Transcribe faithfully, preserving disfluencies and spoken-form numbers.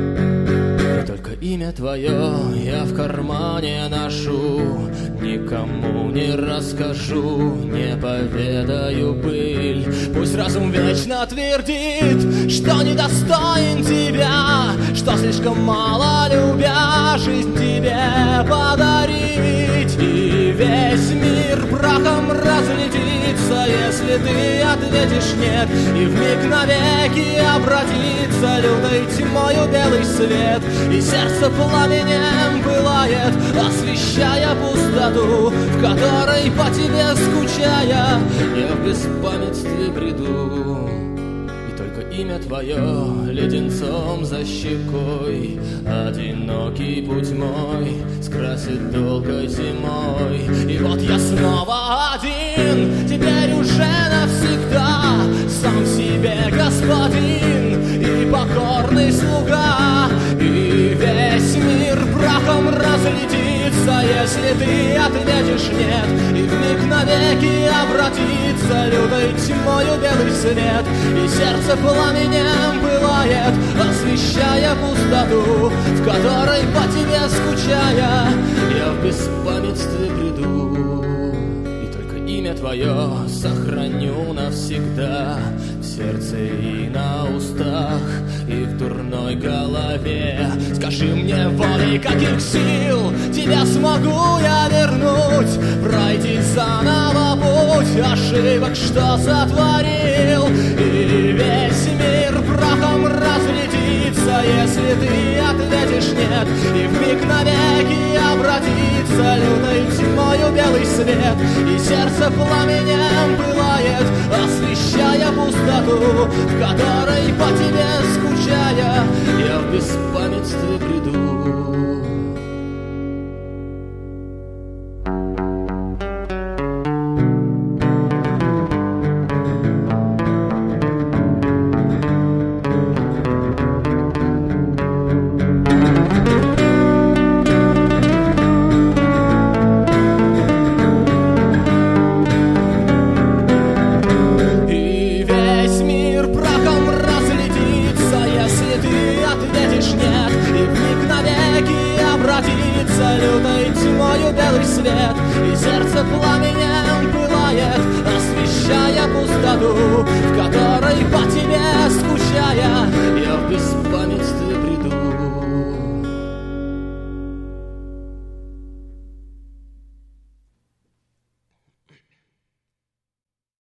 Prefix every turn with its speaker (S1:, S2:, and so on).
S1: И только имя твое я в кармане ношу, никому не расскажу, не поведаю пыль. Пусть разум вечно твердит, что недостоин тебя, что слишком мало любя жизнь тебе подарить. И весь мир прахом разлетится, если ты ответишь нет, и вмиг навеки обратится лютой тьмою белый свет. И сердце пламенем пылает, освещая пустоту, в которой по тебе скучая я в беспамятстве бреду. И только имя твое леденцом за щекой одинокий путь мой скрасит долгой зимой. И вот я снова один, теперь уже навсегда, сам себе господин и покорный слуга. И весь мир прахом разлетится, если ты ответишь нет, и вмиг навеки обратится лютой тьмою белый свет. И сердце пламенем пылает, освещая пустоту, в которой по тебе скучая я в беспамятстве бреду. И только имя твое сохраню навсегда в сердце и на устах, и в дурной голове. Скажи мне, волей каких сил тебя смогу я вернуть, пройти заново путь ошибок, что сотворил. И весь мир прахом разлетится, если ты ответишь нет, и вмиг навеки обратится лютой тьмою белый свет. И сердце пламенем пылает, освещая пустоту, в которой по тебе скучая я в беспамятстве бреду.
S2: в которой по тебе скучая